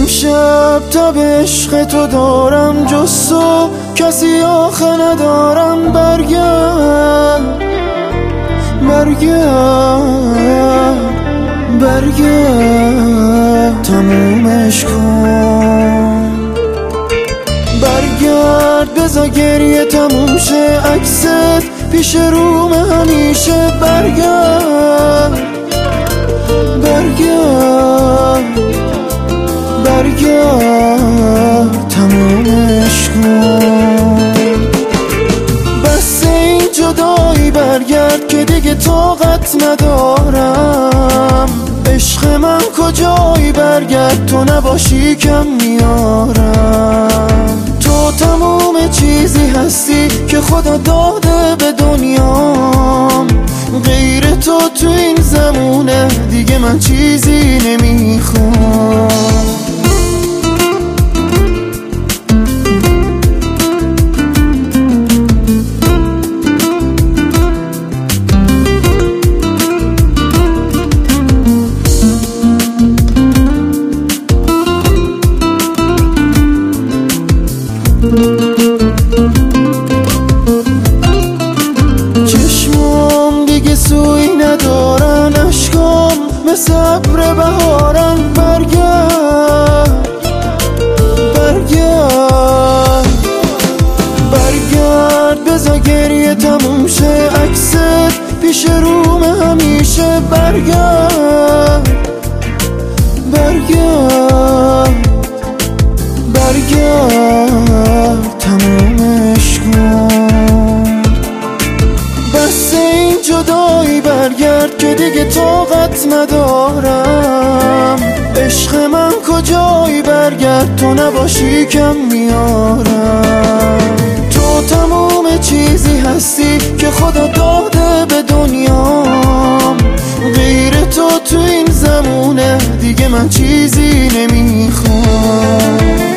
امشب تا به عشق تو دارم جز تو کسی آخه ندارم. برگرد تمومش کن. برگرد بذار گریه تموم شه، عکست پیش روم همیشه. برگرد تمومش کن. بس این جدایی برگرد که دیگه طاقت ندارم. عشق من کجایی برگرد تو نباشی کم میارم. تو تموم چیزی هستی که خدا داده به دنیام. غیر تو این زمونه دیگه من چیزی نمیخوام. چشمام دیگه سوی ندارن، اشکام مثل ابر بهارن. برگرد بذار گریه تموم شه، عکست پیش روم همیشه. برگرد تمومش کن. بس این جدایی برگرد که دیگه طاقت ندارم. عشق من کجایی برگرد تو نباشی کم میارم. تو تموم چیزی هستی که خدا داده به دنیام. غیر تو این زمونه دیگه من چیزی نمیخوام.